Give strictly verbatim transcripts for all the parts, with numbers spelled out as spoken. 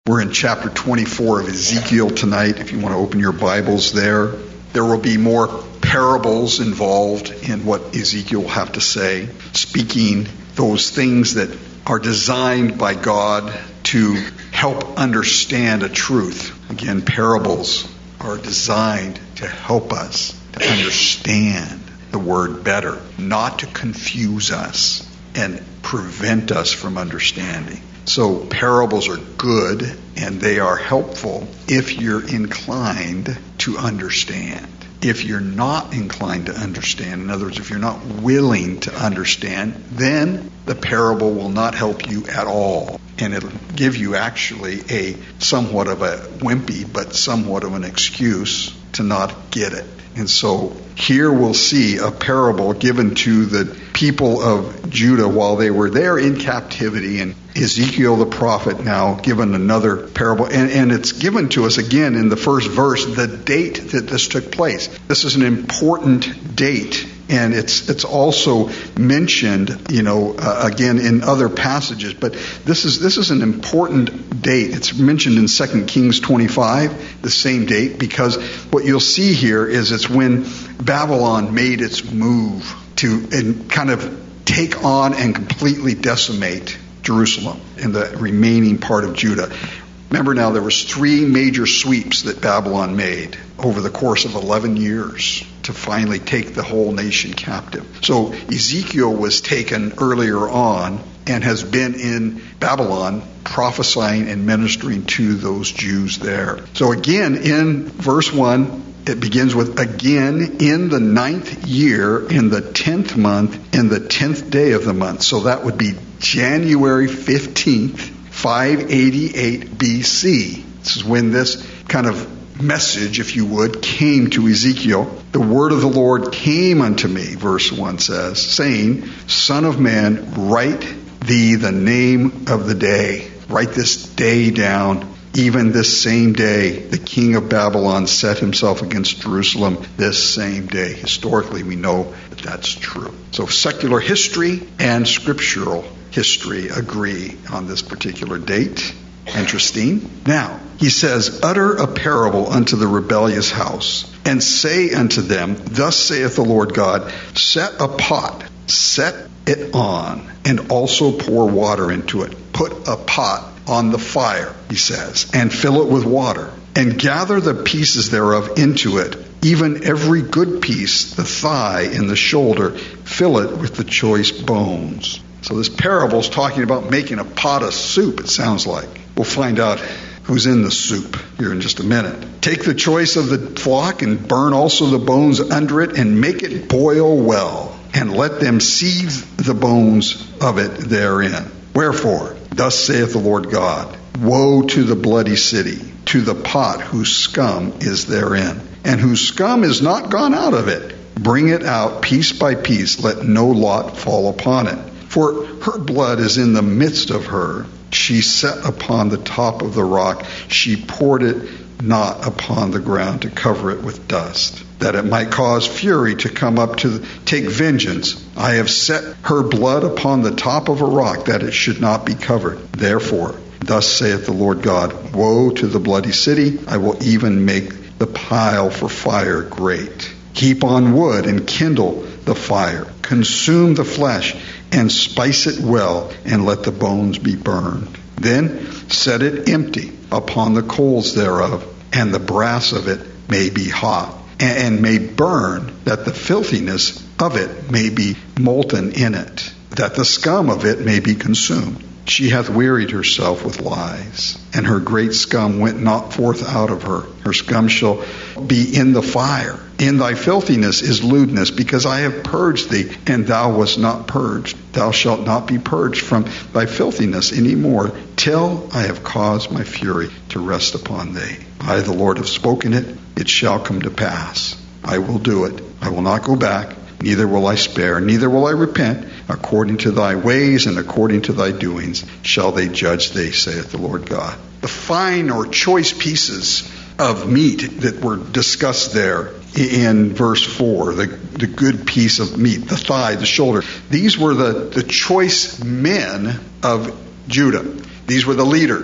We're in chapter twenty-four of Ezekiel tonight. If you want to open your Bibles there, there will be more parables involved in what Ezekiel will have to say, speaking those things that are designed by God to help understand a truth. Again, parables are designed to help us to understand the word better, not to confuse us and prevent us from understanding. So parables are good and they are helpful if you're inclined to understand. If you're not inclined to understand, in other words, if you're not willing to understand, then the parable will not help you at all. And it'll give you actually a somewhat of a wimpy, but somewhat of an excuse to not get it. And so here we'll see a parable given to the people of Judah while they were there in captivity. And Ezekiel the prophet now given another parable. And, and it's given to us again in the first verse, the date that this took place. This is an important date. And it's it's also mentioned, you know, uh, again in other passages. But this is this is an important date. It's mentioned in Second Kings twenty-five, the same date, because what you'll see here is it's when Babylon made its move to and kind of take on and completely decimate Jerusalem and the remaining part of Judah. Remember now, there was three major sweeps that Babylon made over the course of eleven years to finally take the whole nation captive. So Ezekiel was taken earlier on and has been in Babylon prophesying and ministering to those Jews there. So again, in verse one, it begins with, again, in the ninth year, in the tenth month, in the tenth day of the month. So that would be January fifteenth, five eighty-eight B C. This is when this kind of message, if you would, came to Ezekiel. The word of the Lord came unto me, verse one says, saying, Son of man, write thee the name of the day. Write this day down. Even this same day, the king of Babylon set himself against Jerusalem this same day. Historically, we know that that's true. So secular history and scriptural history agree on this particular date. Interesting. Now, he says, utter a parable unto the rebellious house, and say unto them, Thus saith the Lord God, set a pot, set it on, and also pour water into it. Put a pot on the fire, he says, and fill it with water, and gather the pieces thereof into it, even every good piece, the thigh and the shoulder, fill it with the choice bones. So this parable is talking about making a pot of soup, it sounds like. We'll find out who's in the soup here in just a minute. Take the choice of the flock and burn also the bones under it, and make it boil well, and let them seethe the bones of it therein. Wherefore, thus saith the Lord God, Woe to the bloody city, to the pot whose scum is therein, and whose scum is not gone out of it. Bring it out piece by piece, let no lot fall upon it. For her blood is in the midst of her. She sat upon the top of the rock. She poured it not upon the ground to cover it with dust, that it might cause fury to come up to take vengeance. I have set her blood upon the top of a rock, that it should not be covered. Therefore, thus saith the Lord God, Woe to the bloody city! I will even make the pile for fire great. Heap on wood and kindle the fire. Consume the flesh and spice it well, and let the bones be burned. Then set it empty upon the coals thereof, and the brass of it may be hot, and may burn, that the filthiness of it may be molten in it, that the scum of it may be consumed. She hath wearied herself with lies, and her great scum went not forth out of her. Her scum shall be in the fire. In thy filthiness is lewdness, because I have purged thee, and thou wast not purged. Thou shalt not be purged from thy filthiness any more, till I have caused my fury to rest upon thee. I, the Lord, have spoken it. It shall come to pass. I will do it. I will not go back, neither will I spare, neither will I repent. According to thy ways and according to thy doings shall they judge thee, saith the Lord God. The fine or choice pieces of meat that were discussed there in verse four, the, the good piece of meat, the thigh, the shoulder, these were the, the choice men of Judah. These were the leaders.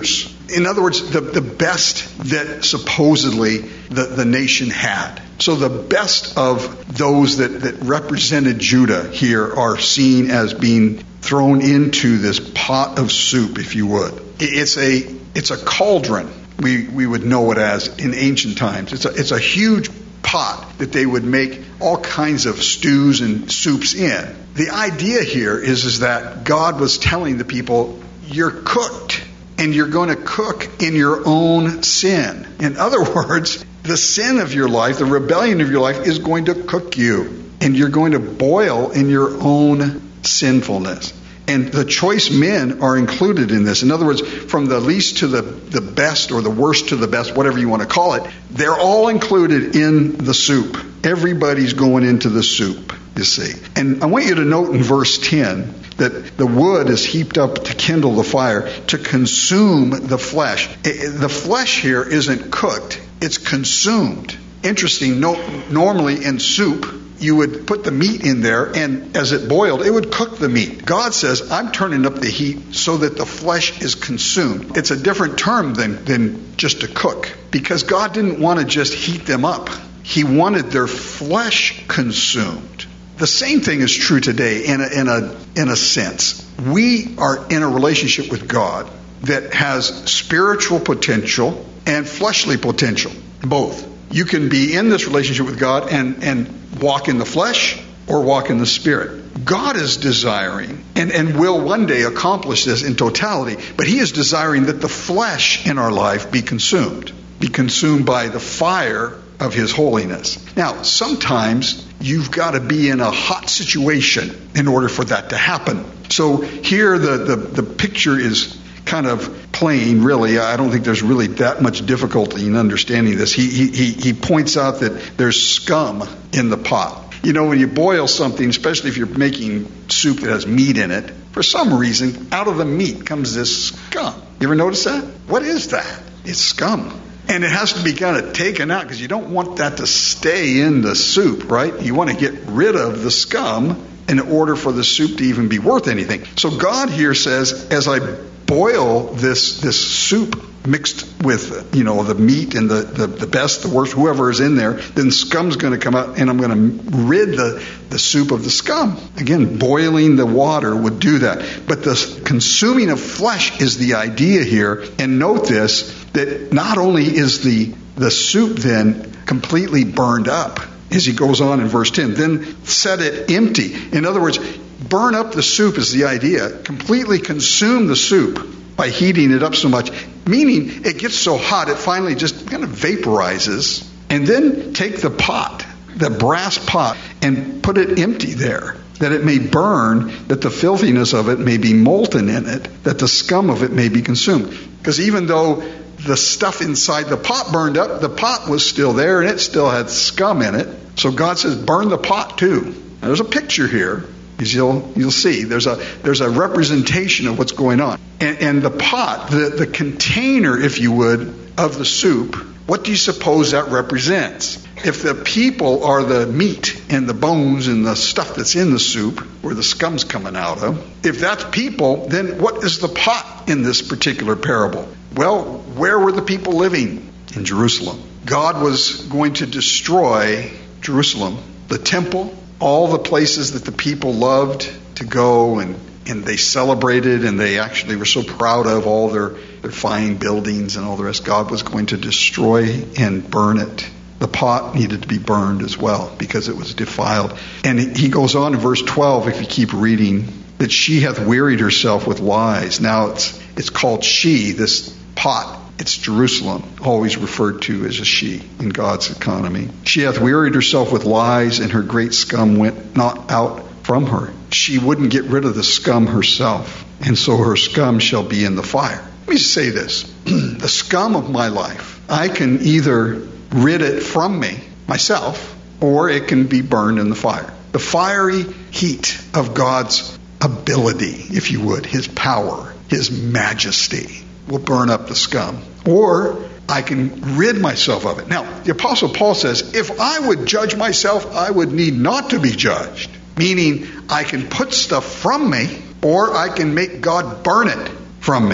In other words, the, the best that supposedly the, the nation had. So the best of those that, that represented Judah here are seen as being thrown into this pot of soup, if you would. It's a it's a cauldron, we, we would know it as in ancient times. It's a, it's a huge pot that they would make all kinds of stews and soups in. The idea here is, is that God was telling the people, you're cooked, and you're going to cook in your own sin. In other words, the sin of your life, the rebellion of your life is going to cook you, and you're going to boil in your own sinfulness. And the choice men are included in this. In other words, from the least to the, the best, or the worst to the best, whatever you want to call it, they're all included in the soup. Everybody's going into the soup, you see. And I want you to note in verse ten that the wood is heaped up to kindle the fire, to consume the flesh. The flesh here isn't cooked, it's consumed. Interesting, no, normally in soup, you would put the meat in there, and as it boiled, it would cook the meat. God says, I'm turning up the heat so that the flesh is consumed. It's a different term than, than just to cook, because God didn't want to just heat them up. He wanted their flesh consumed. The same thing is true today in a, in a, in a sense. We are in a relationship with God that has spiritual potential and fleshly potential, both. You can be in this relationship with God and, and walk in the flesh or walk in the spirit. God is desiring and, and will one day accomplish this in totality, but he is desiring that the flesh in our life be consumed, be consumed by the fire of his holiness. Now, sometimes you've got to be in a hot situation in order for that to happen. So here the, the, the picture is kind of plain, really. I don't think there's really that much difficulty in understanding this. He, he, he points out that there's scum in the pot. You know, when you boil something, especially if you're making soup that has meat in it, for some reason, out of the meat comes this scum. You ever notice that? What is that? It's scum. And it has to be kind of taken out because you don't want that to stay in the soup, right? You want to get rid of the scum in order for the soup to even be worth anything. So God here says, as I boil this this soup mixed with, you know, the meat and the, the, the best, the worst, whoever is in there, then scum's going to come out, and I'm going to rid the, the soup of the scum. Again, boiling the water would do that. But the consuming of flesh is the idea here. And note this, that not only is the, the soup then completely burned up, as he goes on in verse ten, then set it empty. In other words, burn up the soup is the idea. Completely consume the soup by heating it up so much, meaning it gets so hot it finally just kind of vaporizes. And then take the pot, the brass pot, and put it empty there, that it may burn, that the filthiness of it may be molten in it, that the scum of it may be consumed. Because even though the stuff inside the pot burned up, the pot was still there and it still had scum in it. So God says, burn the pot too. Now, there's a picture here, as you'll you'll see. There's a there's a representation of what's going on. And, and the pot, the, the container, if you would, of the soup, what do you suppose that represents? If the people are the meat and the bones and the stuff that's in the soup, where the scum's coming out of, if that's people, then what is the pot in this particular parable? Well, where were the people living? In Jerusalem. God was going to destroy Jerusalem, the temple, all the places that the people loved to go and, and they celebrated and they actually were so proud of, all their, their fine buildings and all the rest. God was going to destroy and burn it. The pot needed to be burned as well because it was defiled. And he goes on in verse twelve, if you keep reading, that she hath wearied herself with lies. Now it's it's called she, this pot. It's Jerusalem, always referred to as a she in God's economy. She hath wearied herself with lies, and her great scum went not out from her. She wouldn't get rid of the scum herself, and so her scum shall be in the fire. Let me say this. The scum of my life, I can either rid it from me, myself, or it can be burned in the fire. The fiery heat of God's ability, if you would, his power, his majesty, will burn up the scum. Or I can rid myself of it. Now, the Apostle Paul says, if I would judge myself, I would need not to be judged. Meaning, I can put stuff from me, or I can make God burn it from me.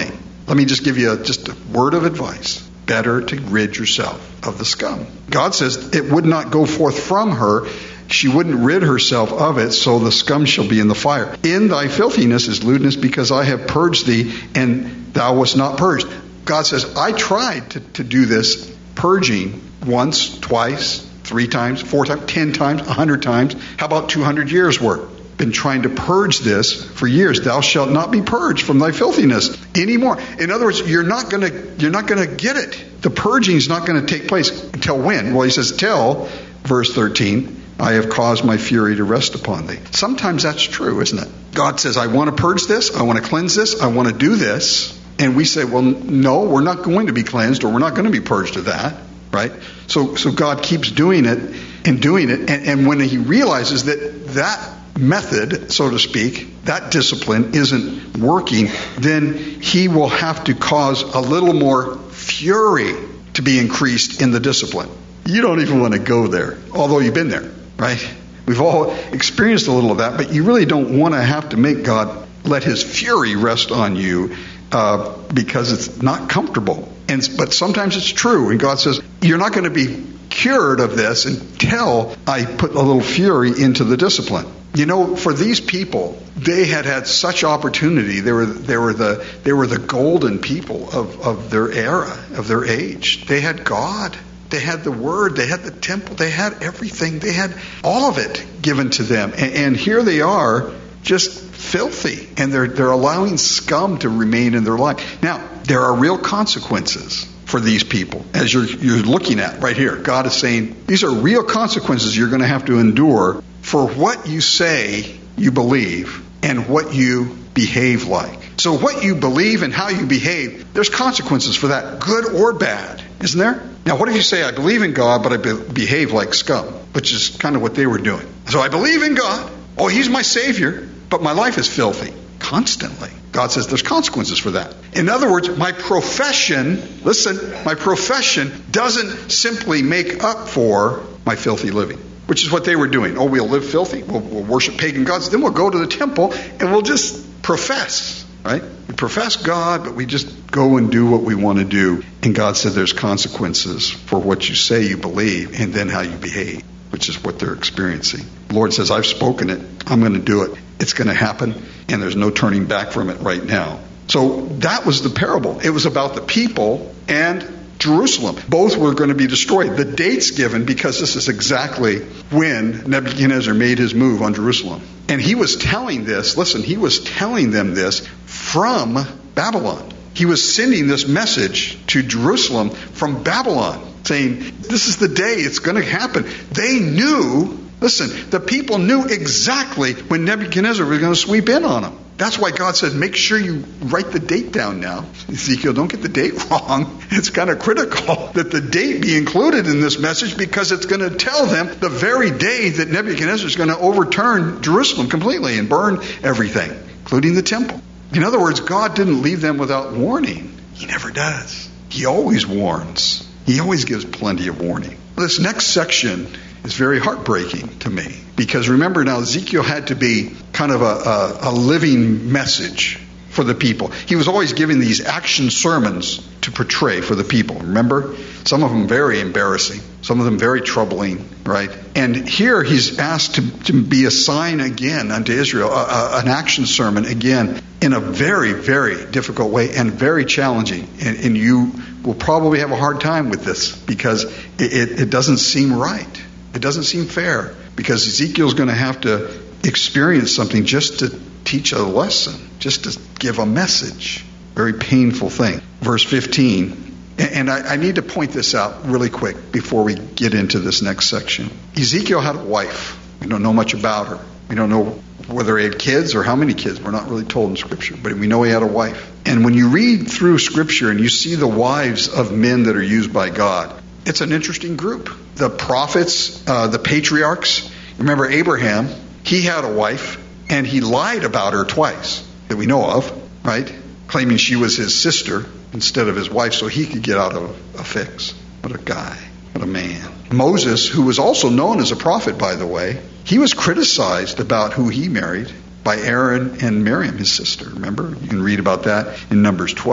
Let me just give you a, just a word of advice. Better to rid yourself of the scum. God says it would not go forth from her. She wouldn't rid herself of it, so the scum shall be in the fire. In thy filthiness is lewdness, because I have purged thee, and thou wast not purged. God says, I tried to, to do this purging once, twice, three times, four times, ten times, a hundred times. How about two hundred years worth? Been trying to purge this for years. Thou shalt not be purged from thy filthiness anymore. In other words, you're not going to you're not going to get it. The purging is not going to take place until when? Well, he says, till verse thirteen, I have caused my fury to rest upon thee. Sometimes that's true, isn't it? God says, I want to purge this, I want to cleanse this, I want to do this, and we say, well, no, we're not going to be cleansed, or we're not going to be purged of that, right? So, so God keeps doing it and doing it, and, and when He realizes that that method, so to speak, that discipline isn't working, then He will have to cause a little more fury to be increased in the discipline. You don't even want to go there, although you've been there, right? We've all experienced a little of that, but you really don't want to have to make God let His fury rest on you uh, because it's not comfortable. And but sometimes it's true, and God says, you're not going to be cured of this until I put a little fury into the discipline. You know, for these people, they had had such opportunity. They were they were the they were the golden people of, of their era, of their age. They had God. They had the Word. They had the temple. They had everything. They had all of it given to them. And, and here they are, just filthy, and they're they're allowing scum to remain in their life. Now, there are real consequences for these people, as you're you're looking at right here. God is saying these are real consequences you're going to have to endure for what you say you believe and what you behave like. So what you believe and how you behave, there's consequences for that, good or bad, isn't there? Now, what if you say, I believe in God, but I be- behave like scum, which is kind of what they were doing. So I believe in God. Oh, He's my Savior, but my life is filthy constantly. God says there's consequences for that. In other words, my profession, listen, my profession doesn't simply make up for my filthy living, which is what they were doing. Oh, we'll live filthy, we'll, we'll worship pagan gods, then we'll go to the temple and we'll just profess, right? We profess God, but we just go and do what we want to do. And God said there's consequences for what you say you believe and then how you behave, which is what they're experiencing. The Lord says, I've spoken it. I'm going to do it. It's going to happen, and there's no turning back from it right now. So that was the parable. It was about the people and Jerusalem. Both were going to be destroyed. The date's given because this is exactly when Nebuchadnezzar made his move on Jerusalem. And he was telling this, listen, he was telling them this from Babylon. He was sending this message to Jerusalem from Babylon, saying, this is the day it's going to happen. They knew, listen, the people knew exactly when Nebuchadnezzar was going to sweep in on them. That's why God said, make sure you write the date down now. Ezekiel, don't get the date wrong. It's kind of critical that the date be included in this message because it's going to tell them the very day that Nebuchadnezzar is going to overturn Jerusalem completely and burn everything, including the temple. In other words, God didn't leave them without warning. He never does. He always warns. He always gives plenty of warning. This next section is very heartbreaking to me because remember now Ezekiel had to be kind of a, a, a living message for the people. He was always giving these action sermons to portray for the people. Remember? Some of them very embarrassing. Some of them very troubling, right? And here he's asked to, to be a sign again unto Israel, a, a, an action sermon again in a very, very difficult way and very challenging. And, and you will probably have a hard time with this because it, it, it doesn't seem right. It doesn't seem fair because Ezekiel's going to have to experience something just to teach a lesson, just to give a message. Very painful thing. Verse fifteen, and I, I need to point this out really quick before we get into this next section. Ezekiel had a wife. We don't know much about her. We don't know whether he had kids or how many kids. We're not really told in Scripture, but we know he had a wife. And when you read through Scripture and you see the wives of men that are used by God, it's an interesting group. The prophets, uh, the patriarchs. Remember Abraham, he had a wife, and he lied about her twice that we know of, right? Claiming she was his sister instead of his wife so he could get out of a fix. What a guy. What a man. Moses, who was also known as a prophet, by the way, he was criticized about who he married by Aaron and Miriam, his sister. Remember? You can read about that in Numbers twelve.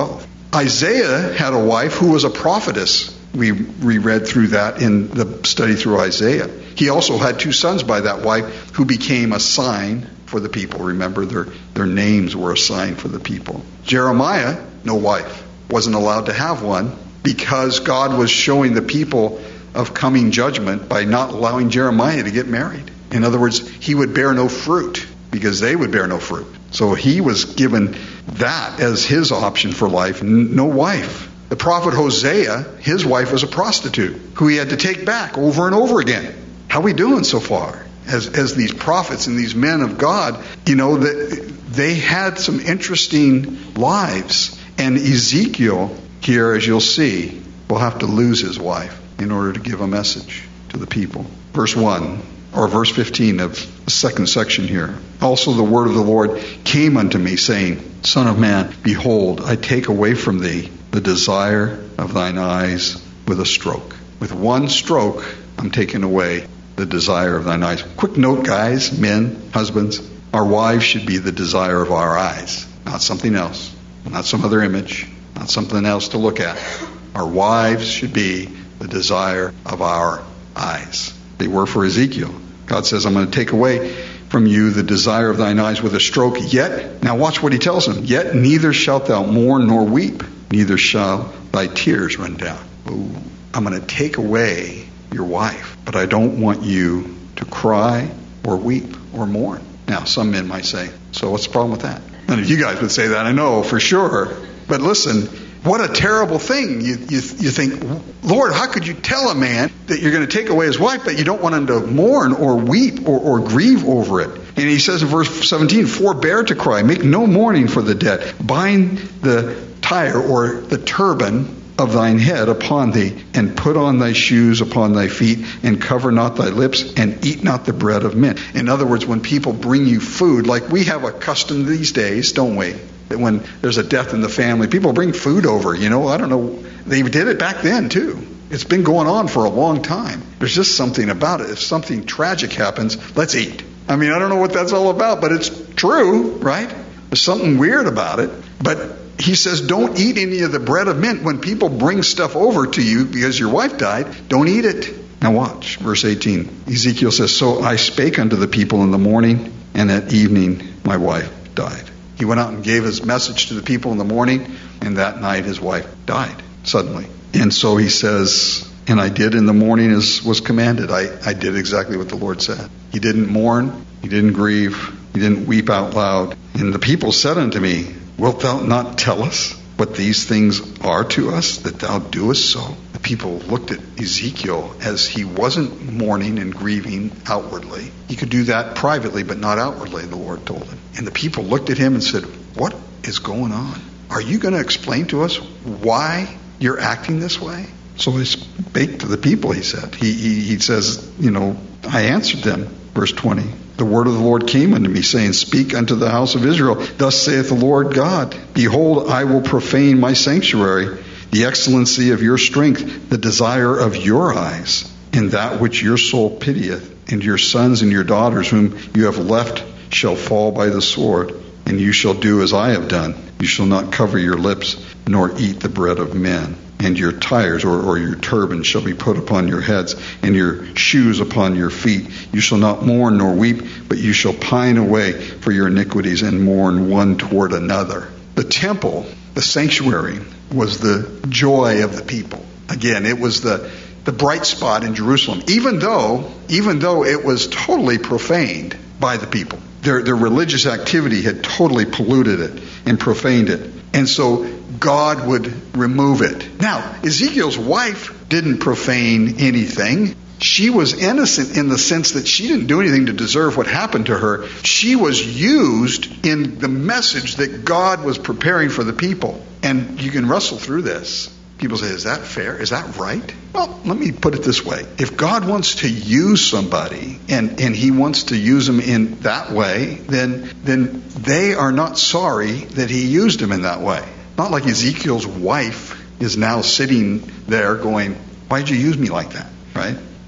Isaiah had a wife who was a prophetess. We reread through that in the study through Isaiah. He also had two sons by that wife who became a sign for the people. Remember, their, their names were a sign for the people. Jeremiah, no wife, wasn't allowed to have one because God was showing the people of coming judgment by not allowing Jeremiah to get married. In other words, he would bear no fruit because they would bear no fruit. So he was given that as his option for life, no wife. The prophet Hosea, his wife was a prostitute who he had to take back over and over again. How are we doing so far? As as these prophets and these men of God, you know, that they had some interesting lives. And Ezekiel here, as you'll see, will have to lose his wife in order to give a message to the people. Verse one, or verse fifteen of the second section here. Also the word of the Lord came unto me, saying, Son of man, behold, I take away from thee the desire of thine eyes with a stroke. With one stroke, I'm taking away the desire of thine eyes. Quick note, guys, men, husbands, our wives should be the desire of our eyes, not something else, not some other image, not something else to look at. Our wives should be the desire of our eyes. They were for Ezekiel. God says, I'm going to take away from you the desire of thine eyes with a stroke. Yet, now watch what he tells him, yet neither shalt thou mourn nor weep, neither shall thy tears run down. Ooh, I'm going to take away your wife, but I don't want you to cry or weep or mourn. Now, some men might say, so what's the problem with that? None of you guys would say that, I know for sure. But listen, what a terrible thing. You, you, you think, Lord, how could you tell a man that you're going to take away his wife, but you don't want him to mourn or weep or, or grieve over it? And he says in verse seventeen, forbear to cry, make no mourning for the dead. Bind the tire or the turban of thine head upon thee, and put on thy shoes upon thy feet, and cover not thy lips, and eat not the bread of men. In other words, when people bring you food, like we have a custom these days, don't we? That when there's a death in the family, people bring food over, you know, I don't know, they did it back then too. It's been going on for a long time. There's just something about it. If something tragic happens, let's eat. I mean, I don't know what that's all about, but it's true, right? There's something weird about it. But he says, don't eat any of the bread of men. When people bring stuff over to you because your wife died, don't eat it. Now watch, verse eighteen. Ezekiel says, so I spake unto the people in the morning, and at evening my wife died. He went out and gave his message to the people in the morning, and that night his wife died suddenly. And so he says, and I did in the morning as was commanded. I, I did exactly what the Lord said. He didn't mourn. He didn't grieve. He didn't weep out loud. And the people said unto me, wilt thou not tell us what these things are to us, that thou doest so? The people looked at Ezekiel as he wasn't mourning and grieving outwardly. He could do that privately, but not outwardly, the Lord told him. And the people looked at him and said, what is going on? Are you going to explain to us why you're acting this way? So he spake to the people, he said. He, he, he says, you know, I answered them. Verse twenty. The word of the Lord came unto me, saying, speak unto the house of Israel. Thus saith the Lord God, behold, I will profane my sanctuary, the excellency of your strength, the desire of your eyes, and that which your soul pitieth, and your sons and your daughters whom you have left shall fall by the sword, and you shall do as I have done. You shall not cover your lips, nor eat the bread of men. And your tires or, or your turban shall be put upon your heads, and your shoes upon your feet. You shall not mourn nor weep, but you shall pine away for your iniquities and mourn one toward another. The temple, the sanctuary, was the joy of the people. Again, it was the, the bright spot in Jerusalem, even though, even though it was totally profaned by the people. Their, their religious activity had totally polluted it and profaned it. And so God would remove it. Now, Ezekiel's wife didn't profane anything. She was innocent in the sense that she didn't do anything to deserve what happened to her. She was used in the message that God was preparing for the people. And you can wrestle through this. People say, is that fair? Is that right? Well, let me put it this way. If God wants to use somebody and, and he wants to use them in that way, then, then they are not sorry that he used them in that way. Not like Ezekiel's wife is now sitting there going, why'd you use me like that? Right?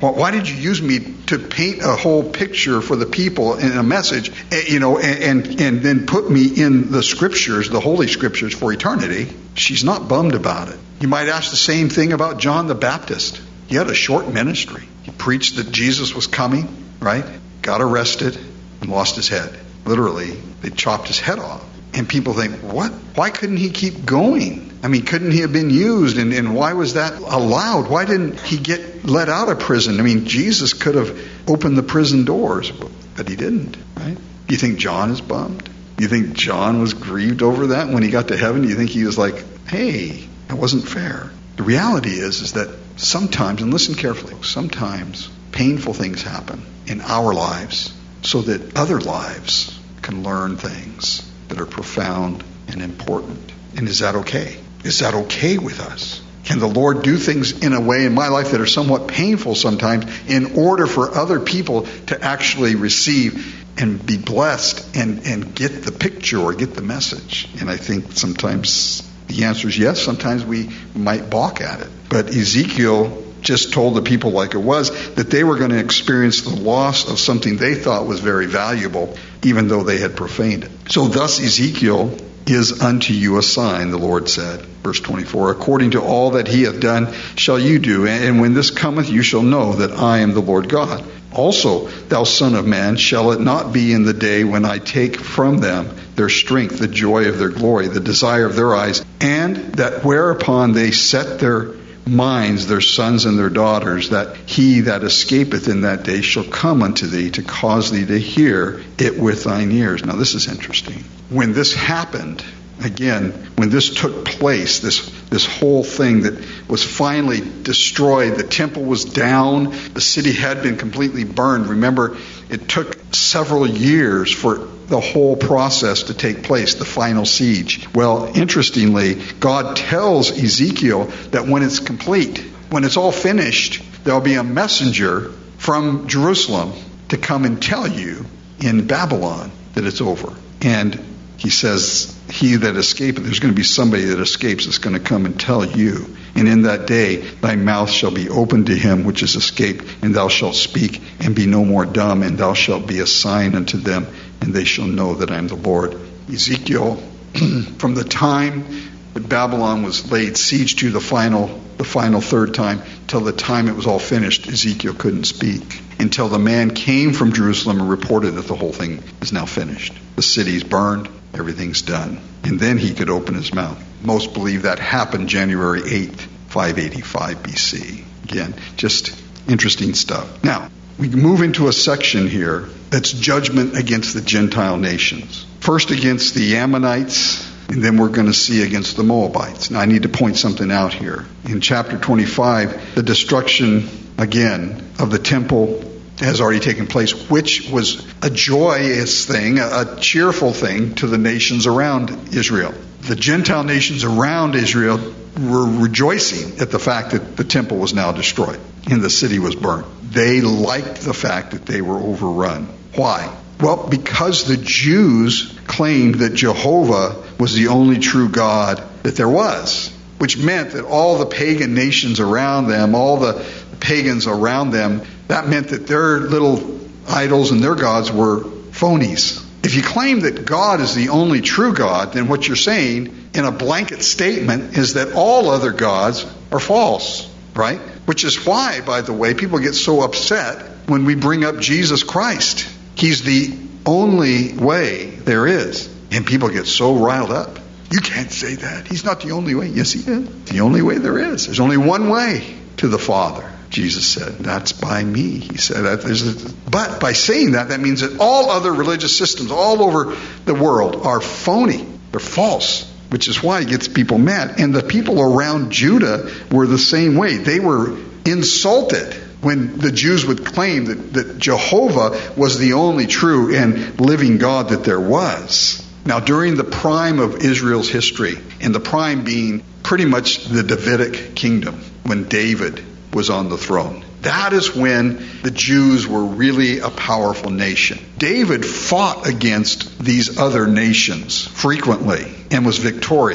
Why did you use me to paint a whole picture for the people in a message, you know, and, and, and then put me in the scriptures, the Holy Scriptures for eternity? She's not bummed about it. You might ask the same thing about John the Baptist. He had a short ministry. He preached that Jesus was coming, right? Got arrested and lost his head. Literally, they chopped his head off. And people think, what? Why couldn't he keep going? I mean, couldn't he have been used? And, and why was that allowed? Why didn't he get let out of prison? I mean, Jesus could have opened the prison doors, but he didn't, right? Do you think John is bummed? Do you think John was grieved over that when he got to heaven? Do you think he was like, hey, that wasn't fair? The reality is, is that sometimes, and listen carefully, sometimes painful things happen in our lives so that other lives can learn things that are profound and important. And is that okay? Is that okay with us? Can the Lord do things in a way in my life that are somewhat painful sometimes in order for other people to actually receive and be blessed and, and get the picture or get the message? And I think sometimes the answer is yes. Sometimes we might balk at it. But Ezekiel just told the people like it was that they were going to experience the loss of something they thought was very valuable, even though they had profaned it. So thus Ezekiel is unto you a sign, the Lord said. Verse twenty-four, according to all that he hath done shall you do, and when this cometh you shall know that I am the Lord God. Also, thou son of man, shall it not be in the day when I take from them their strength, the joy of their glory, the desire of their eyes, and that whereupon they set their minds, their sons and their daughters, that he that escapeth in that day shall come unto thee to cause thee to hear it with thine ears. Now this is interesting. When this happened, again, when this took place, this this whole thing that was finally destroyed, the temple was down, the city had been completely burned. Remember, it took several years for the whole process to take place, the final siege. Well, interestingly, God tells Ezekiel that when it's complete, when it's all finished, there'll be a messenger from Jerusalem to come and tell you in Babylon that it's over. And he says, he that escapeth, there's going to be somebody that escapes that's going to come and tell you. And in that day, thy mouth shall be opened to him which is escaped, and thou shalt speak and be no more dumb, and thou shalt be a sign unto them, and they shall know that I am the Lord. Ezekiel, from the time that Babylon was laid siege to the final, the final third time, till the time it was all finished, Ezekiel couldn't speak. Until the man came from Jerusalem and reported that the whole thing is now finished. The city's burned. Everything's done. And then he could open his mouth. Most believe that happened January eighth, five eighty-five B C. Again, just interesting stuff. Now, we move into a section here that's judgment against the Gentile nations. First against the Ammonites, and then we're going to see against the Moabites. Now, I need to point something out here. In chapter twenty-five, the destruction, again, of the temple has already taken place, which was a joyous thing, a cheerful thing to the nations around Israel. The Gentile nations around Israel were rejoicing at the fact that the temple was now destroyed and the city was burned. They liked the fact that they were overrun. Why? Well, because the Jews claimed that Jehovah was the only true God that there was, which meant that all the pagan nations around them, all the pagans around them, that meant that their little idols and their gods were phonies. If you claim that God is the only true God, then what you're saying in a blanket statement is that all other gods are false, right? Which is why, by the way, people get so upset when we bring up Jesus Christ. He's the only way there is. And people get so riled up. You can't say that. He's not the only way. Yes, he is. The only way there is. There's only one way to the Father. Jesus said, that's by me. He said that. There's a, but by saying that, that means that all other religious systems all over the world are phony. They're false, which is why it gets people mad. And the people around Judah were the same way. They were insulted when the Jews would claim that, that Jehovah was the only true and living God that there was. Now, during the prime of Israel's history, and the prime being pretty much the Davidic kingdom, when David was on the throne, that is when the Jews were really a powerful nation. David fought against these other nations frequently and was victorious.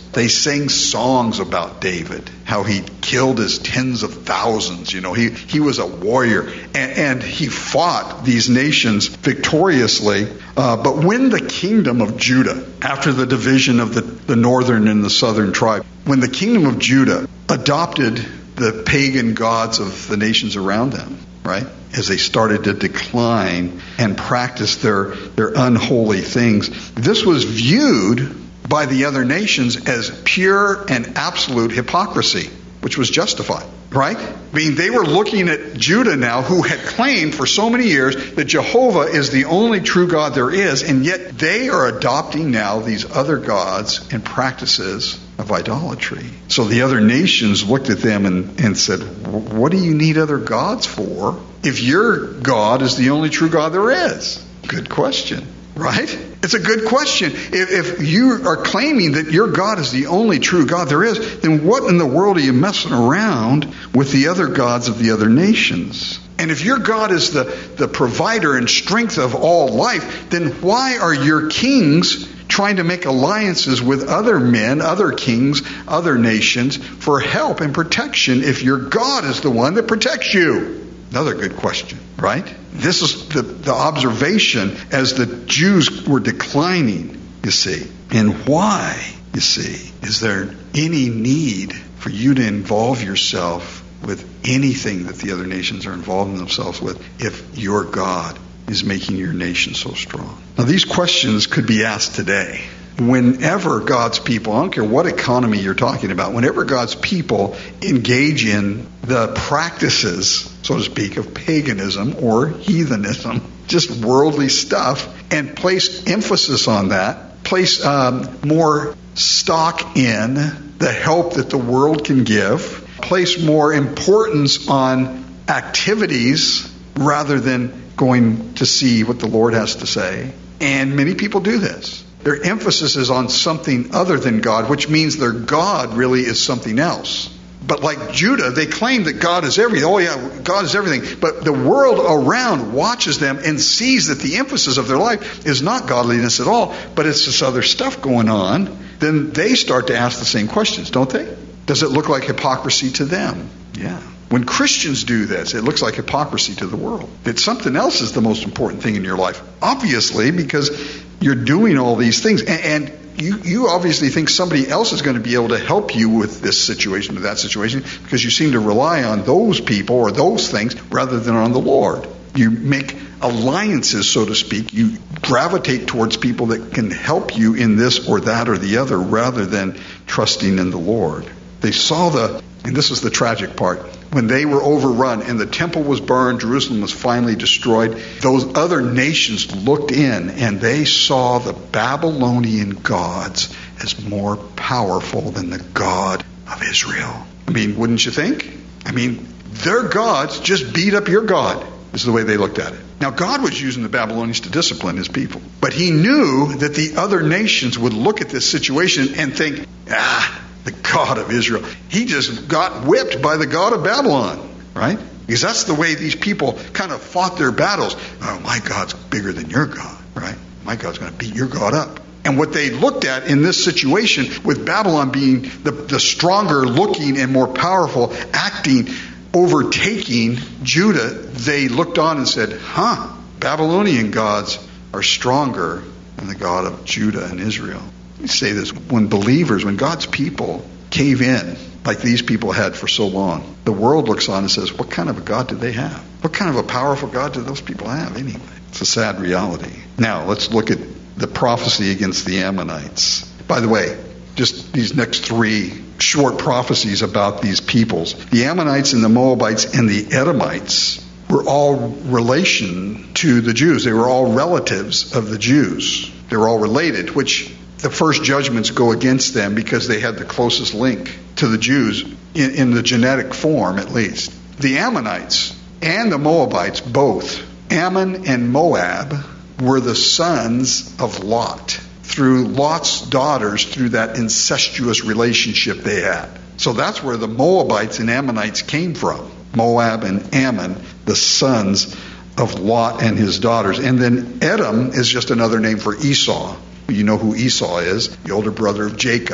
They sang songs about David, how he killed his tens of thousands. You know, he, he was a warrior, and, and he fought these nations victoriously. Uh, but when the kingdom of Judah, after the division of the, the northern and the southern tribe, when the kingdom of Judah adopted the pagan gods of the nations around them, right, as they started to decline and practice their, their unholy things, this was viewed by the other nations as pure and absolute hypocrisy, which was justified, right? I mean, they were looking at Judah now, who had claimed for so many years that Jehovah is the only true God there is, and yet they are adopting now these other gods and practices of idolatry. So the other nations looked at them and, and said, what do you need other gods for if your God is the only true God there is? Good question, right? It's a good question. If, if you are claiming that your God is the only true God there is, then what in the world are you messing around with the other gods of the other nations? And if your God is the, the provider and strength of all life, then why are your kings trying to make alliances with other men, other kings, other nations for help and protection if your God is the one that protects you? Another good question, right? This is the, the observation as the Jews were declining, you see. And why, you see, is there any need for you to involve yourself with anything that the other nations are involving themselves with if your God is making your nation so strong? Now, these questions could be asked today. Whenever God's people, I don't care what economy you're talking about, whenever God's people engage in the practices, so to speak, of paganism or heathenism, just worldly stuff, and place emphasis on that, place um, more stock in the help that the world can give, place more importance on activities rather than going to see what the Lord has to say. And many people do this. Their emphasis is on something other than God, which means their God really is something else. But like Judah, they claim that God is everything. Oh yeah, God is everything. But the world around watches them and sees that the emphasis of their life is not godliness at all, but it's this other stuff going on. Then they start to ask the same questions, don't they? Does it look like hypocrisy to them? Yeah. When Christians do this, it looks like hypocrisy to the world. That something else is the most important thing in your life. Obviously, because you're doing all these things. And, and you, you obviously think somebody else is going to be able to help you with this situation or that situation because you seem to rely on those people or those things rather than on the Lord. You make alliances, so to speak. You gravitate towards people that can help you in this or that or the other rather than trusting in the Lord. They saw the, and this is the tragic part, when they were overrun and the temple was burned, Jerusalem was finally destroyed, those other nations looked in and they saw the Babylonian gods as more powerful than the God of Israel. I mean, wouldn't you think? I mean, their gods just beat up your God. This is the way they looked at it. Now, God was using the Babylonians to discipline his people. But he knew that the other nations would look at this situation and think, ah, the God of Israel. He just got whipped by the God of Babylon, right? Because that's the way these people kind of fought their battles. Oh, my God's bigger than your God, right? My God's going to beat your God up. And what they looked at in this situation, with Babylon being the, the stronger looking and more powerful, acting, overtaking Judah, they looked on and said, huh, Babylonian gods are stronger than the God of Judah and Israel. Let me say this, when believers, when God's people cave in, like these people had for so long, the world looks on and says, what kind of a God do they have? What kind of a powerful God do those people have anyway? It's a sad reality. Now, let's look at the prophecy against the Ammonites. By the way, just these next three short prophecies about these peoples. The Ammonites and the Moabites and the Edomites were all relation to the Jews. They were all relatives of the Jews. They were all related, which the first judgments go against them because they had the closest link to the Jews in, in the genetic form, at least. The Ammonites and the Moabites, both, Ammon and Moab, were the sons of Lot, through Lot's daughters, through that incestuous relationship they had. So that's where the Moabites and Ammonites came from. Moab and Ammon, the sons of Lot and his daughters. And then Edom is just another name for Esau. You know who Esau is, the older brother of Jacob.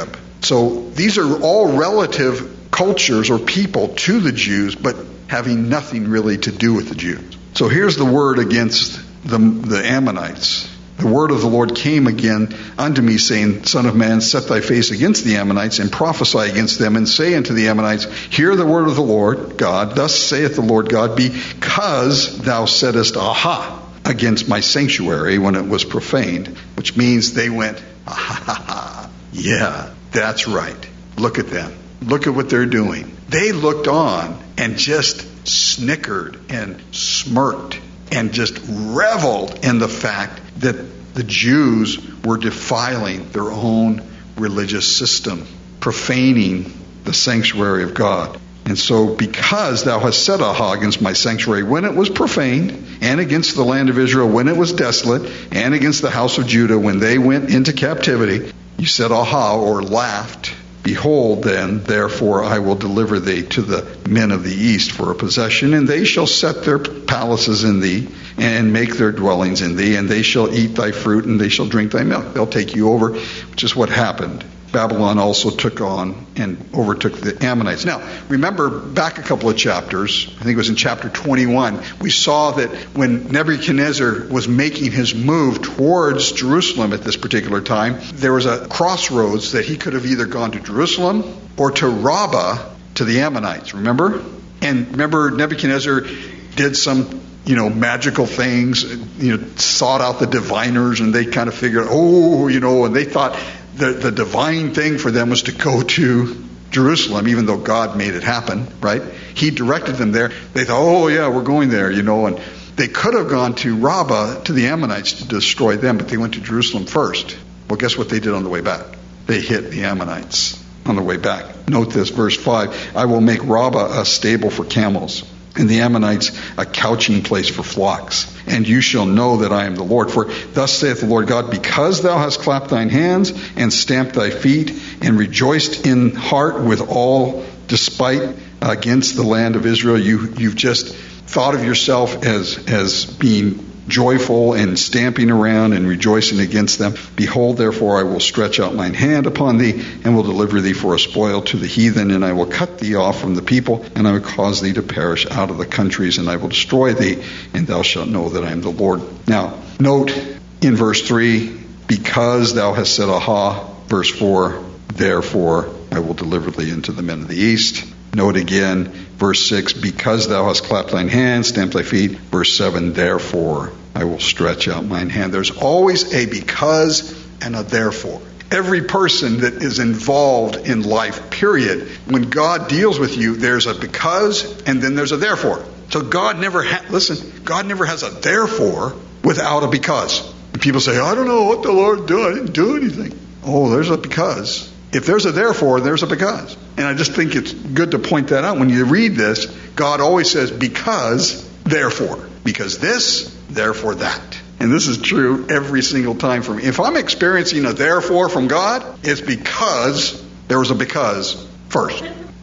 So these are all relative cultures or people to the Jews, but having nothing really to do with the Jews. So here's the word against the, the Ammonites. The word of the Lord came again unto me, saying, Son of man, set thy face against the Ammonites, and prophesy against them, and say unto the Ammonites, Hear the word of the Lord God. Thus saith the Lord God, because thou saidest, Aha, against my sanctuary when it was profaned. Which means they went, ha ha ha, yeah, that's right. Look at them. Look at what they're doing. They looked on and just snickered and smirked and just reveled in the fact that the Jews were defiling their own religious system, profaning the sanctuary of God. And so because thou hast set Aha against my sanctuary when it was profaned, and against the land of Israel when it was desolate, and against the house of Judah when they went into captivity, you said Aha, or laughed. Behold, then, therefore, I will deliver thee to the men of the east for a possession, and they shall set their palaces in thee, and make their dwellings in thee, and they shall eat thy fruit, and they shall drink thy milk. They'll take you over, which is what happened. Babylon also took on and overtook the Ammonites. Now, remember back a couple of chapters, I think it was in chapter twenty-one, we saw that when Nebuchadnezzar was making his move towards Jerusalem at this particular time, there was a crossroads that he could have either gone to Jerusalem or to Rabbah to the Ammonites, remember? And remember Nebuchadnezzar did some you know, magical things, you know, sought out the diviners, and they kind of figured, oh, you know, and they thought the, the divine thing for them was to go to Jerusalem, even though God made it happen, right? He directed them there. They thought, oh, yeah, we're going there, you know, and they could have gone to Rabbah, to the Ammonites, to destroy them, but they went to Jerusalem first. Well, guess what they did on the way back? They hit the Ammonites on the way back. Note this, verse five, I will make Rabbah a stable for camels, and the Ammonites a couching place for flocks. And you shall know that I am the Lord. For thus saith the Lord God, because thou hast clapped thine hands, and stamped thy feet, and rejoiced in heart with all despite against the land of Israel, you, you've just thought of yourself as, as being joyful and stamping around and rejoicing against them. Behold, therefore, I will stretch out mine hand upon thee, and will deliver thee for a spoil to the heathen, and I will cut thee off from the people, and I will cause thee to perish out of the countries, and I will destroy thee, and thou shalt know that I am the Lord. Now, note in verse three, because thou hast said, Aha, verse four, therefore I will deliver thee into the men of the east. Note again, verse six, because thou hast clapped thine hands, stamped thy feet. Verse seven, therefore I will stretch out mine hand. There's always a because and a therefore. Every person that is involved in life, period, when God deals with you, there's a because and then there's a therefore. So God never, ha- listen, God never has a therefore without a because. And people say, I don't know what the Lord did. I didn't do anything. Oh, there's a because. If there's a therefore, there's a because. And I just think it's good to point that out. When you read this, God always says, because, therefore. Because this, therefore that. And this is true every single time for me. If I'm experiencing a therefore from God, it's because there was a because first.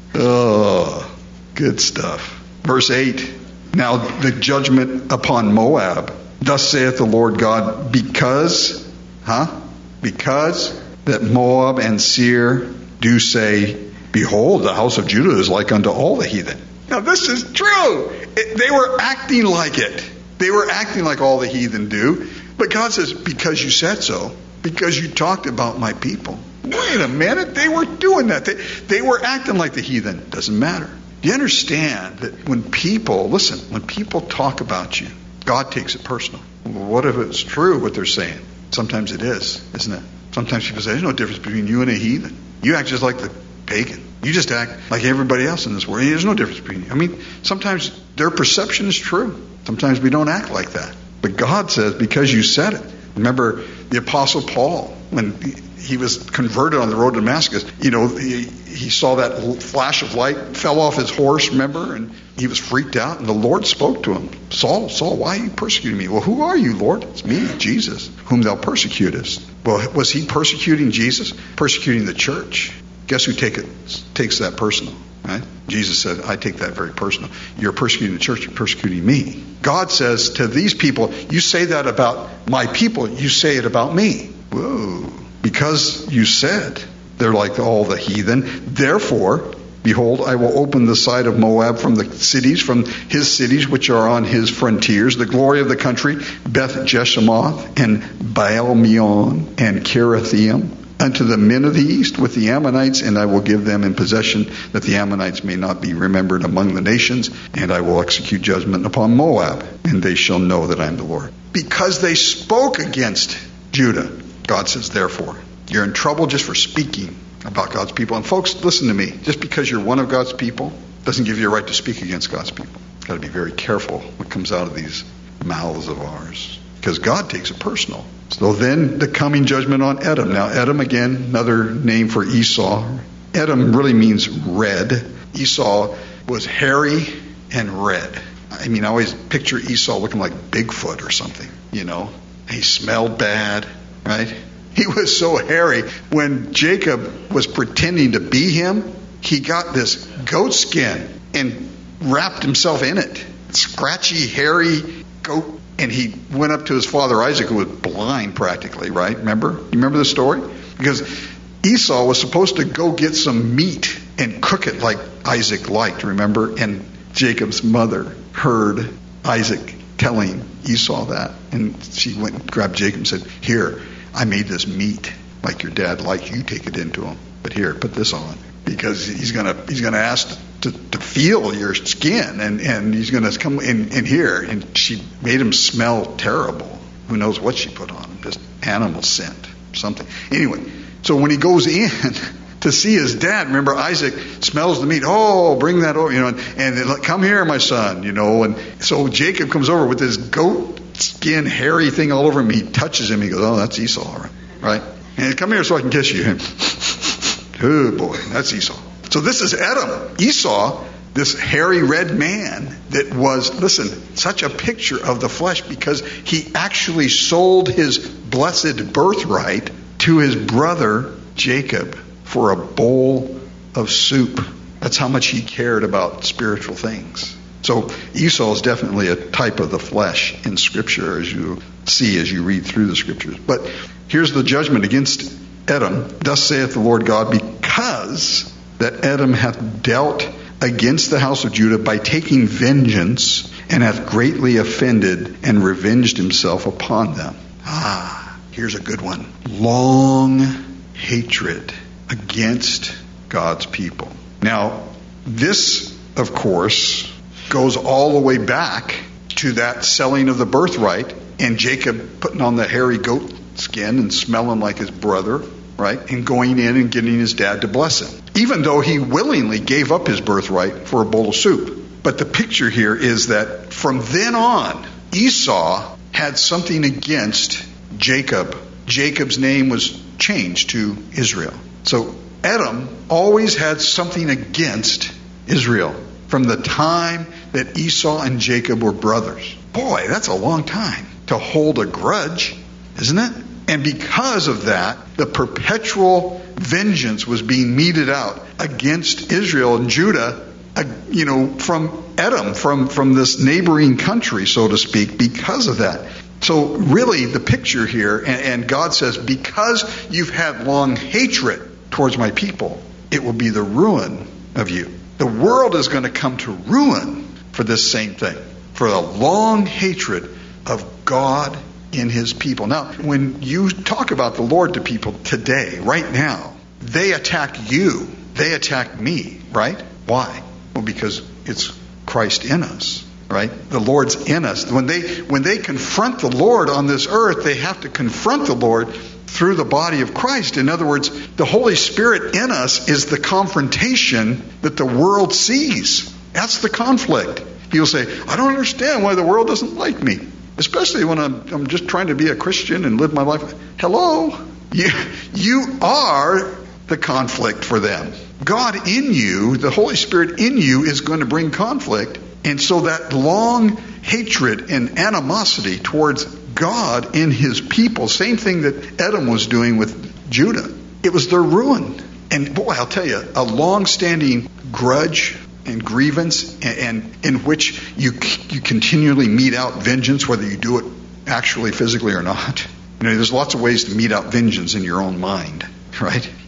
Oh, good stuff. Verse eight. Now the judgment upon Moab. Thus saith the Lord God, because, huh? Because that Moab and Seir do say, behold, the house of Judah is like unto all the heathen. Now this is true. It, they were acting like it. They were acting like all the heathen do. But God says, because you said so, because you talked about my people. Wait a minute, they were doing that. They, they were acting like the heathen. Doesn't matter. Do you understand that when people, listen, when people talk about you, God takes it personal. Well, what if it's true what they're saying? Sometimes it is, isn't it? Sometimes people say, there's no difference between you and a heathen. You act just like the pagan. You just act like everybody else in this world. There's no difference between you. I mean, sometimes their perception is true. Sometimes we don't act like that. But God says, because you said it. Remember the Apostle Paul, when he was converted on the road to Damascus, you know, he, he saw that flash of light, fell off his horse, remember? And he was freaked out, and the Lord spoke to him. Saul, Saul, why are you persecuting me? Well, who are you, Lord? It's me, Jesus, whom thou persecutest. Well, was he persecuting Jesus? Persecuting the church? Guess who take it, takes that personal, right? Jesus said, I take that very personal. You're persecuting the church, you're persecuting me. God says to these people, you say that about my people, you say it about me. Whoa. Because you said They're like all the heathen. Therefore, behold, I will open the side of Moab from the cities, from his cities which are on his frontiers, the glory of the country, Beth Jeshimoth and Baal-meon and Kirithaim, unto the men of the east with the Ammonites, and I will give them in possession, that the Ammonites may not be remembered among the nations, and I will execute judgment upon Moab, and they shall know that I am the Lord. Because they spoke against Judah, God says, therefore, you're in trouble just for speaking about God's people. And folks, listen to me. Just because you're one of God's people doesn't give you a right to speak against God's people. Got to be very careful what comes out of these mouths of ours, because God takes it personal. So then the coming judgment on Edom. Now Edom, again, another name for Esau. Edom really means red. Esau was hairy and red. I mean, I always picture Esau looking like Bigfoot or something, you know. He smelled bad, right? He was so hairy. When Jacob was pretending to be him, he got this goat skin and wrapped himself in it. Scratchy, hairy goat. And he went up to his father Isaac, who was blind practically, right? Remember? You remember the story? Because Esau was supposed to go get some meat and cook it like Isaac liked, remember? And Jacob's mother heard Isaac telling Esau that. And she went and grabbed Jacob and said, here, I made this meat like your dad liked. You take it into him. But here, put this on. Because he's gonna he's gonna ask to, to feel your skin, and, and he's gonna come in, in here. And she made him smell terrible. Who knows what she put on him? Just animal scent, something. Anyway, so when he goes in to see his dad, remember Isaac smells the meat. Oh, bring that over, you know, and, and like, come here, my son, you know. And so Jacob comes over with this goat skin, hairy thing all over him. He touches him. He goes, oh, that's Esau, right? And come here so I can kiss you. Oh boy, that's Esau. So this is Edom. Esau, this hairy red man that was, listen, such a picture of the flesh, because he actually sold his blessed birthright to his brother Jacob for a bowl of soup. That's how much he cared about spiritual things. So Esau is definitely a type of the flesh in Scripture, as you see as you read through the Scriptures. But here's the judgment against Edom. Thus saith the Lord God, because that Edom hath dealt against the house of Judah by taking vengeance, and hath greatly offended and revenged himself upon them. Ah, here's a good one. Long hatred against God's people. Now, this, of course, goes all the way back to that selling of the birthright, and Jacob putting on the hairy goat skin and smelling like his brother, right? And going in and getting his dad to bless him. Even though he willingly gave up his birthright for a bowl of soup. But the picture here is that from then on, Esau had something against Jacob. Jacob's name was changed to Israel. So Edom always had something against Israel from the time that Esau and Jacob were brothers. Boy, that's a long time to hold a grudge, isn't it? And because of that, the perpetual vengeance was being meted out against Israel and Judah, uh, you know, from Edom, from, from this neighboring country, so to speak, because of that. So really the picture here, and, and God says, because you've had long hatred towards my people, it will be the ruin of you. The world is going to come to ruin for this same thing, for a long hatred of God in his people. Now, when you talk about the Lord to people today, right now, they attack you. They attack me, right? Why? Well, because it's Christ in us, right? The Lord's in us. When they when they confront the Lord on this earth, they have to confront the Lord through the body of Christ. In other words, the Holy Spirit in us is the confrontation that the world sees. That's the conflict. People say, I don't understand why the world doesn't like me. Especially when I'm, I'm just trying to be a Christian and live my life. Hello? You, you are the conflict for them. God in you, the Holy Spirit in you, is going to bring conflict. And so that long hatred and animosity towards God in his people, same thing that Edom was doing with Judah, it was their ruin. And boy, I'll tell you, a long-standing grudge and grievance, and, and in which you you continually mete out vengeance, whether you do it actually physically or not. You know, there's lots of ways to mete out vengeance in your own mind, right?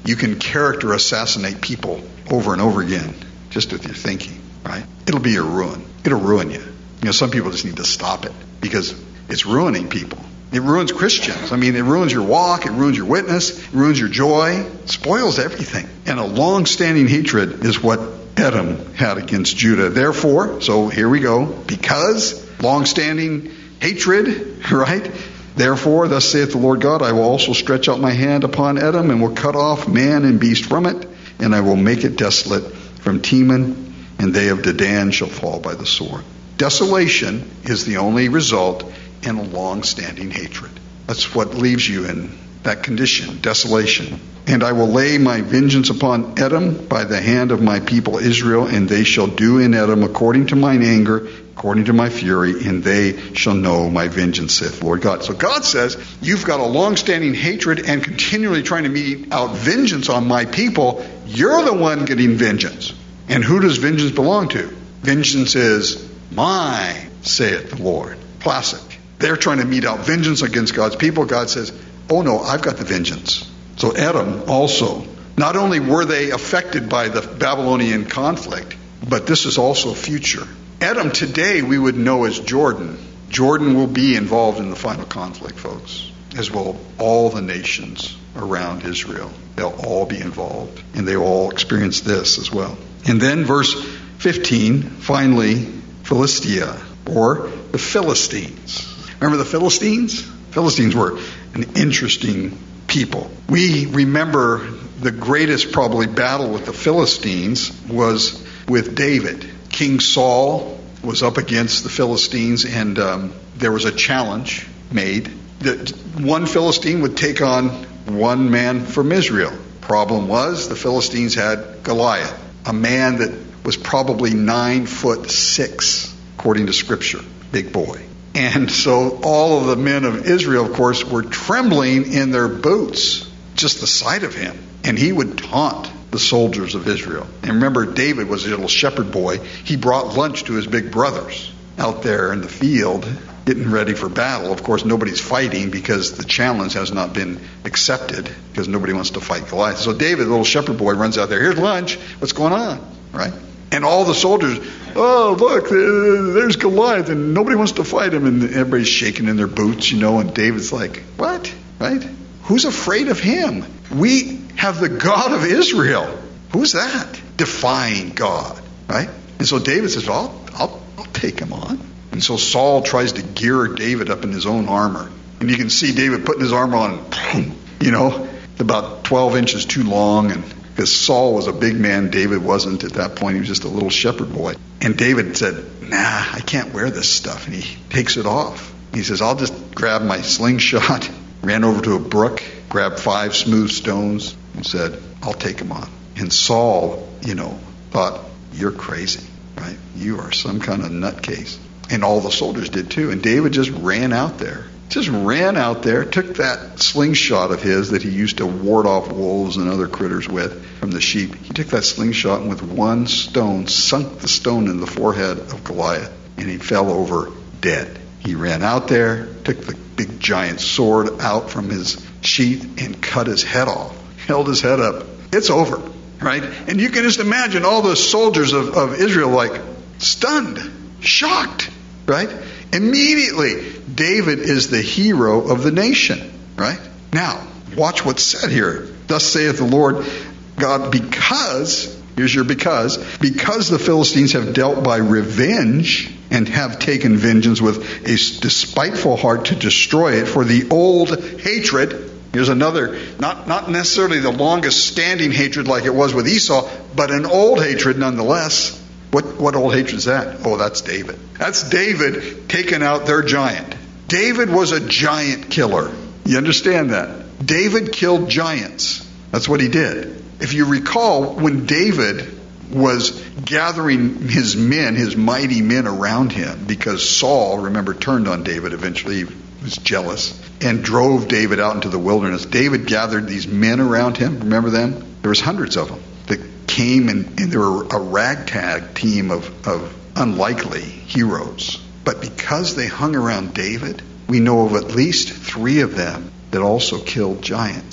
you can character assassinate people over and over again just with your thinking, right? It'll be your ruin. It'll ruin you. You know, some people just need to stop it because it's ruining people. It ruins Christians. I mean, it ruins your walk. It ruins your witness. It ruins your joy. It spoils everything. And a long-standing hatred is what Edom had against Judah. Therefore, so here we go, because long-standing hatred, right? Therefore, thus saith the Lord God, I will also stretch out my hand upon Edom and will cut off man and beast from it, and I will make it desolate from Teman, and they of Dedan shall fall by the sword. Desolation is the only result in a long-standing hatred. That's what leaves you in that condition, desolation. And I will lay my vengeance upon Edom by the hand of my people Israel, and they shall do in Edom according to mine anger, according to my fury, and they shall know my vengeance, saith the Lord God. So God says, you've got a long-standing hatred and continually trying to mete out vengeance on my people. You're the one getting vengeance. And who does vengeance belong to? Vengeance is mine, saith the Lord. Classic. They're trying to mete out vengeance against God's people. God says, oh no, I've got the vengeance. So Edom also, not only were they affected by the Babylonian conflict, but this is also future. Edom today we would know as Jordan. Jordan will be involved in the final conflict, folks, as will all the nations around Israel. They'll all be involved, and they will all experience this as well. And then verse fifteen, finally, Philistia, or the Philistines. Remember the Philistines? Philistines were an interesting people. We remember the greatest probably battle with the Philistines was with David. King Saul was up against the Philistines, and um, there was a challenge made that one Philistine would take on one man from Israel. Problem was the Philistines had Goliath, a man that was probably nine foot six, according to Scripture, big boy. And so all of the men of Israel, of course, were trembling in their boots, just the sight of him. And he would taunt the soldiers of Israel. And remember, David was a little shepherd boy. He brought lunch to his big brothers out there in the field, getting ready for battle. Of course, nobody's fighting because the challenge has not been accepted because nobody wants to fight Goliath. So David, the little shepherd boy, runs out there. Here's lunch. What's going on? Right? And all the soldiers, oh, look, there's Goliath, and nobody wants to fight him. And everybody's shaking in their boots, you know, and David's like, what? Right? Who's afraid of him? We have the God of Israel. Who's that? Defying God, right? And so David says, well, I'll, I'll, I'll take him on. And so Saul tries to gear David up in his own armor. And you can see David putting his armor on, you know, about twelve inches too long, and because Saul was a big man, David wasn't at that point. He was just a little shepherd boy. And David said, nah, I can't wear this stuff. And he takes it off. He says, I'll just grab my slingshot, ran over to a brook, grabbed five smooth stones, and said, I'll take him on. And Saul, you know, thought, you're crazy, right? You are some kind of nutcase. And all the soldiers did too. And David just ran out there. Just ran out there, took that slingshot of his that he used to ward off wolves and other critters with from the sheep. He took that slingshot and with one stone sunk the stone in the forehead of Goliath, and he fell over dead. He ran out there, took the big giant sword out from his sheath and cut his head off. Held his head up. It's over, right? And you can just imagine all the soldiers of, of Israel like stunned, shocked, right? Immediately, David is the hero of the nation, right? Now, watch what's said here. Thus saith the Lord God, because, here's your because, because the Philistines have dealt by revenge and have taken vengeance with a despiteful heart to destroy it, for the old hatred, here's another, not, not necessarily the longest standing hatred like it was with Esau, but an old hatred nonetheless. What, what old hatred is that? Oh, that's David. That's David taking out their giant. David was a giant killer. You understand that? David killed giants. That's what he did. If you recall, when David was gathering his men, his mighty men around him, because Saul, remember, turned on David eventually. He was jealous and drove David out into the wilderness. David gathered these men around him. Remember them? There was hundreds of them that came, and, and they were a ragtag team of, of unlikely heroes. But because they hung around David, we know of at least three of them that also killed giants.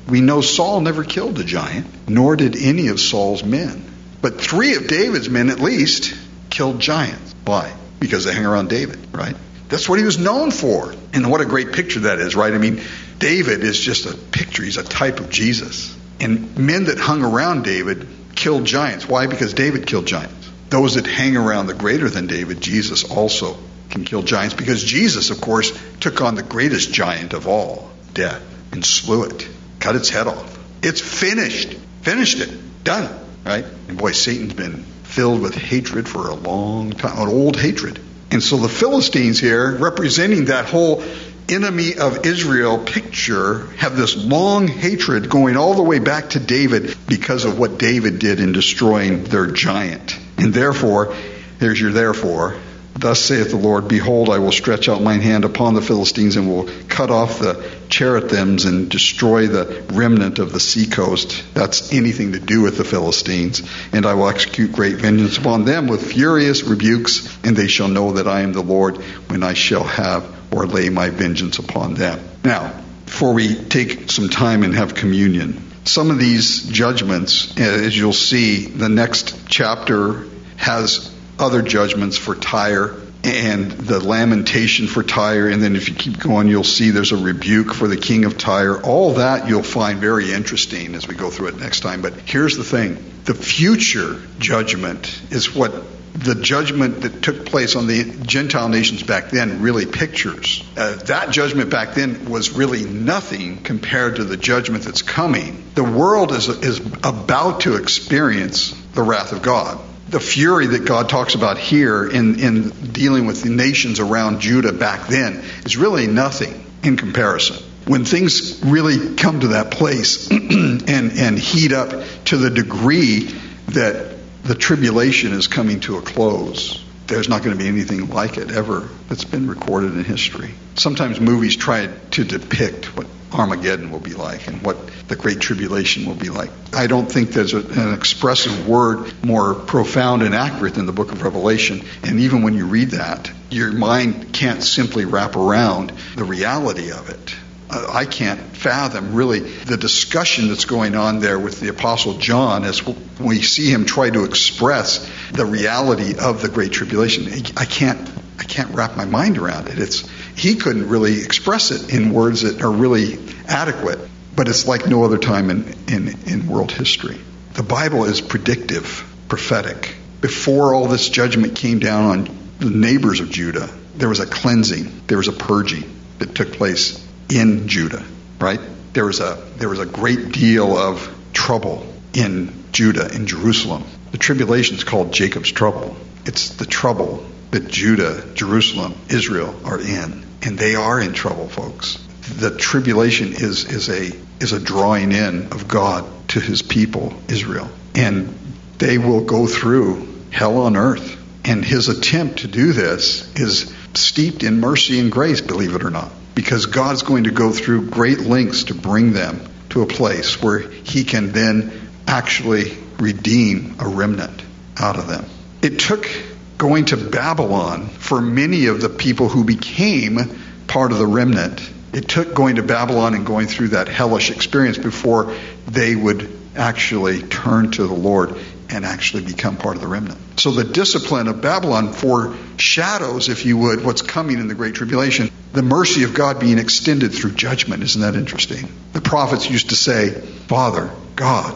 We know Saul never killed a giant, nor did any of Saul's men. But three of David's men at least killed giants. Why? Because they hang around David, right? That's what he was known for. And what a great picture that is, right? I mean, David is just a picture. He's a type of Jesus. And men that hung around David killed giants. Why? Because David killed giants. Those that hang around the greater than David, Jesus, also can kill giants. Because Jesus, of course, took on the greatest giant of all, death, and slew it. Cut its head off. It's finished. Finished it. Done. Right? And boy, Satan's been filled with hatred for a long time. An old hatred. And so the Philistines here, representing that whole enemy of Israel picture, have this long hatred going all the way back to David because of what David did in destroying their giant. And therefore, there's your therefore. Thus saith the Lord, behold, I will stretch out mine hand upon the Philistines and will cut off the cherethims and destroy the remnant of the seacoast. That's anything to do with the Philistines. And I will execute great vengeance upon them with furious rebukes, and they shall know that I am the Lord when I shall have or lay my vengeance upon them. Now, before we take some time and have communion, some of these judgments, as you'll see, the next chapter has other judgments for Tyre and the lamentation for Tyre. And then if you keep going, you'll see there's a rebuke for the king of Tyre. All that you'll find very interesting as we go through it next time. But here's the thing. The future judgment is what the judgment that took place on the Gentile nations back then really pictures. Uh, that judgment back then was really nothing compared to the judgment that's coming. The world is, is about to experience the wrath of God. The fury that God talks about here in, in dealing with the nations around Judah back then is really nothing in comparison. When things really come to that place and, and heat up to the degree that the tribulation is coming to a close, there's not going to be anything like it ever that's been recorded in history. Sometimes movies try to depict what Armageddon will be like and what the Great Tribulation will be like. I don't think there's a, an expressive word more profound and accurate than the book of Revelation. And even when you read that, your mind can't simply wrap around the reality of it. Uh, I can't fathom really the discussion that's going on there with the Apostle John as we see him try to express the reality of the Great Tribulation. I can't, I can't wrap my mind around it. It's He couldn't really express it in words that are really adequate, but it's like no other time in, in, in world history. The Bible is predictive, prophetic. Before all this judgment came down on the neighbors of Judah, there was a cleansing, there was a purging that took place in Judah, right? There was a there was a great deal of trouble in Judah, in Jerusalem. The tribulation is called Jacob's trouble. It's the trouble that Judah, Jerusalem, Israel are in. And they are in trouble, folks. The tribulation is, is a is a drawing in of God to his people, Israel. And they will go through hell on earth. And his attempt to do this is steeped in mercy and grace, believe it or not. Because God's going to go through great lengths to bring them to a place where he can then actually redeem a remnant out of them. It took going to Babylon for many of the people who became part of the remnant. It took going to Babylon and going through that hellish experience before they would actually turn to the Lord and actually become part of the remnant. So the discipline of Babylon foreshadows, if you would, what's coming in the Great Tribulation. The mercy of God being extended through judgment. Isn't that interesting? The prophets used to say, Father, God,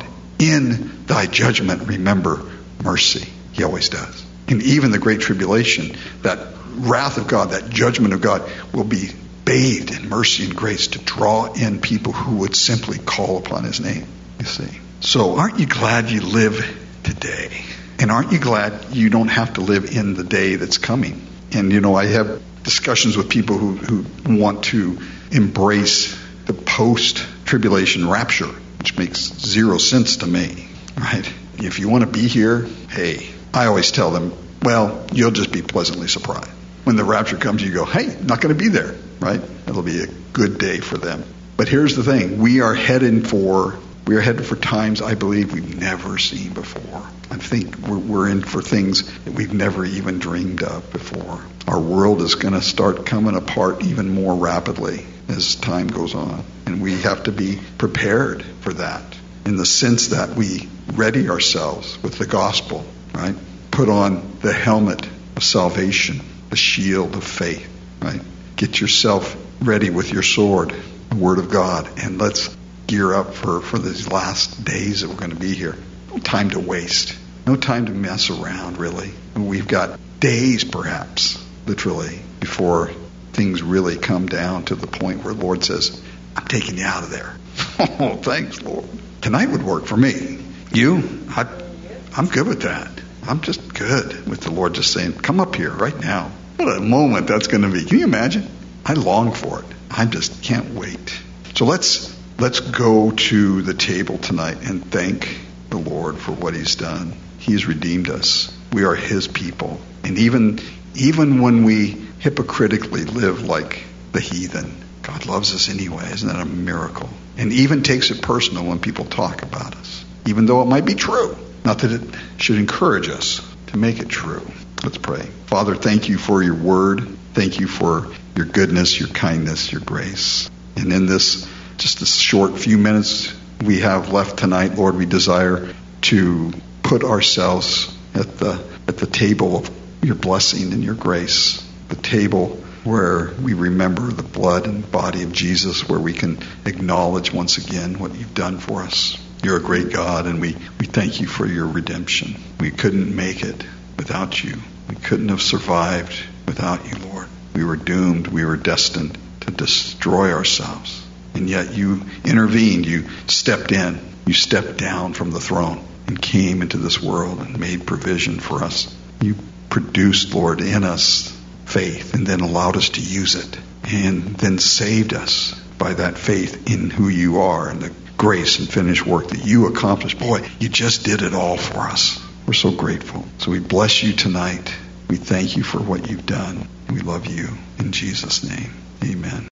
in thy judgment remember mercy. He always does. And even the Great Tribulation, that wrath of God, that judgment of God will be bathed in mercy and grace to draw in people who would simply call upon his name, you see. So aren't you glad you live today? And aren't you glad you don't have to live in the day that's coming? And, you know, I have discussions with people who, who want to embrace the post-tribulation rapture, which makes zero sense to me, right? If you want to be here, hey, I always tell them, well, you'll just be pleasantly surprised. When the rapture comes, you go, hey, not going to be there, right? It'll be a good day for them. But here's the thing. We are heading for We are headed for times, I believe, we've never seen before. I think we're, we're in for things that we've never even dreamed of before. Our world is going to start coming apart even more rapidly as time goes on. And we have to be prepared for that in the sense that we ready ourselves with the gospel, right? Put on the helmet of salvation, the shield of faith, right? Get yourself ready with your sword, the Word of God, and let's gear up for, for these last days that we're going to be here. No time to waste. No time to mess around, really. We've got days, perhaps, literally, before things really come down to the point where the Lord says, I'm taking you out of there. Oh, thanks, Lord. Tonight would work for me. You? I, I'm good with that. I'm just good with the Lord just saying, come up here right now. What a moment that's going to be. Can you imagine? I long for it. I just can't wait. So let's let's go to the table tonight and thank the Lord for what He's done. He has redeemed us. We are His people. And even even when we hypocritically live like the heathen, God loves us anyway. Isn't that a miracle? And even takes it personal when people talk about us, even though it might be true. Not that it should encourage us to make it true. Let's pray. Father, thank you for your word. Thank you for your goodness, your kindness, your grace. And in this, just this short few minutes we have left tonight, Lord, we desire to put ourselves at the at the table of your blessing and your grace, the table where we remember the blood and body of Jesus, where we can acknowledge once again what you've done for us. You're a great God, and we, we thank you for your redemption. We couldn't make it without you. We couldn't have survived without you, Lord. We were doomed. We were destined to destroy ourselves. And yet you intervened. You stepped in. You stepped down from the throne and came into this world and made provision for us. You produced, Lord, in us faith and then allowed us to use it, and then saved us by that faith in who you are and the grace and finished work that you accomplished. Boy, you just did it all for us. We're so grateful. So we bless you tonight. We thank you for what you've done. We love you. In Jesus' name, amen.